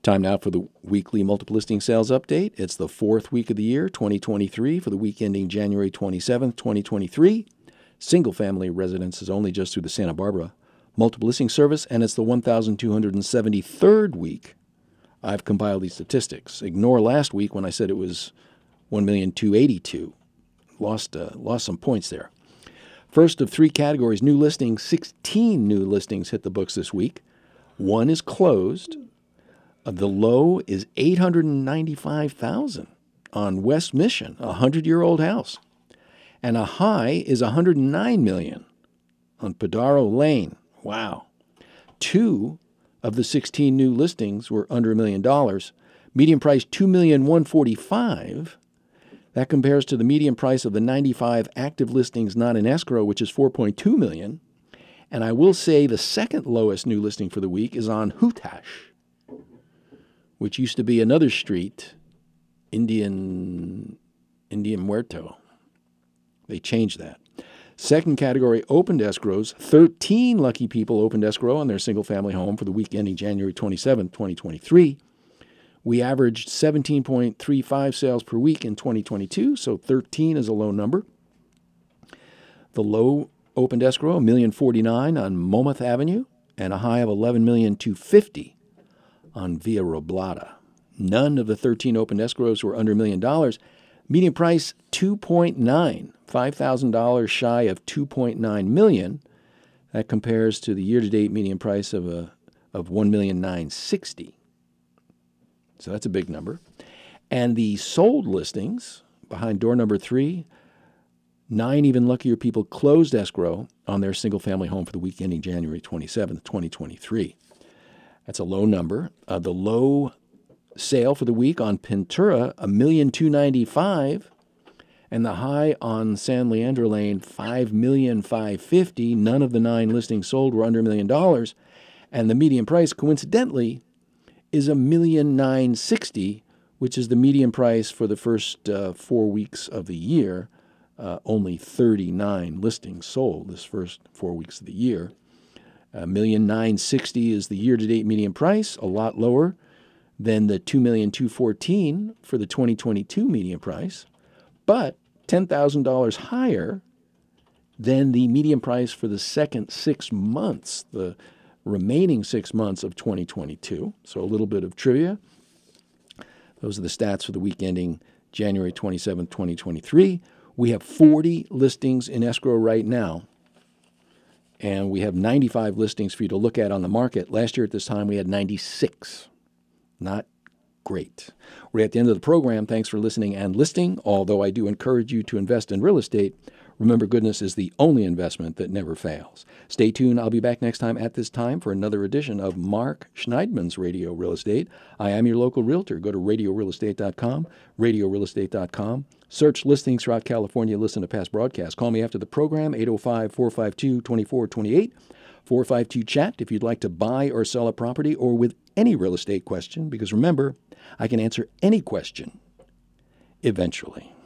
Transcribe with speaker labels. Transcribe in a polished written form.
Speaker 1: Time now for the weekly multiple listing sales update. It's the fourth week of the year, 2023, for the week ending January 27th, 2023. Single-family residences only just through the Santa Barbara multiple listing service, and it's the 1,273rd week I've compiled these statistics. Ignore last week when I said it was 1,282,000. Lost some points there. First of three categories, new listings, 16 new listings hit the books this week. One is closed. The low is $895,000 on West Mission, a 100-year-old house. And a high is $109 million on Padaro Lane. Wow. Two of the 16 new listings were under $1 million. Median price $2,145,000. That compares to the median price of the 95 active listings not in escrow, which is $4.2 million. And I will say the second lowest new listing for the week is on Hutash, which used to be another street, Indian Muerto. They changed that. Second category, opened escrows. 13 lucky people opened escrow on their single-family home for the week ending January 27, 2023. We averaged 17.35 sales per week in 2022, so 13 is a low number. The low opened escrow, $1,049,000 on Monmouth Avenue, and a high of $11,250,000 on Via Roblata. None of the 13 opened escrows were under $1 million. Median price, $2.9, $5,000 shy of $2.9 million. That compares to the year-to-date median price of $1,960,000. So that's a big number. And the sold listings behind door number 3, 9 even luckier people closed escrow on their single-family home for the week ending January 27th, 2023. That's a low number. The low sale for the week on Pintura, $1,295,000, and the high on San Leandro Lane, $5,550,000. None of the 9 listings sold were under $1 million, and the median price, coincidentally, is $1,960,000, which is the median price for the first 4 weeks of the year. Only 39 listings sold this first 4 weeks of the year. $1,960,000 is the year-to-date median price, a lot lower than the $2,214,000 for the 2022 median price, but $10,000 higher than the median price for the second 6 months, the remaining 6 months of 2022. So a little bit of trivia. Those are the stats for the week ending January 27, 2023. We have 40 listings in escrow right now, and we have 95 listings for you to look at on the market. Last year at this time, we had 96. Not great. We're at the end of the program. Thanks for listening and listing. Although I do encourage you to invest in real estate, remember, goodness is the only investment that never fails. Stay tuned. I'll be back next time at this time for another edition of Mark Schneidman's Radio Real Estate. I am your local realtor. Go to radiorealestate.com, radiorealestate.com. Search listings throughout California. Listen to past broadcasts. Call me after the program, 805-452-2428. 452-CHAT if you'd like to buy or sell a property or with any real estate question, because remember, I can answer any question eventually.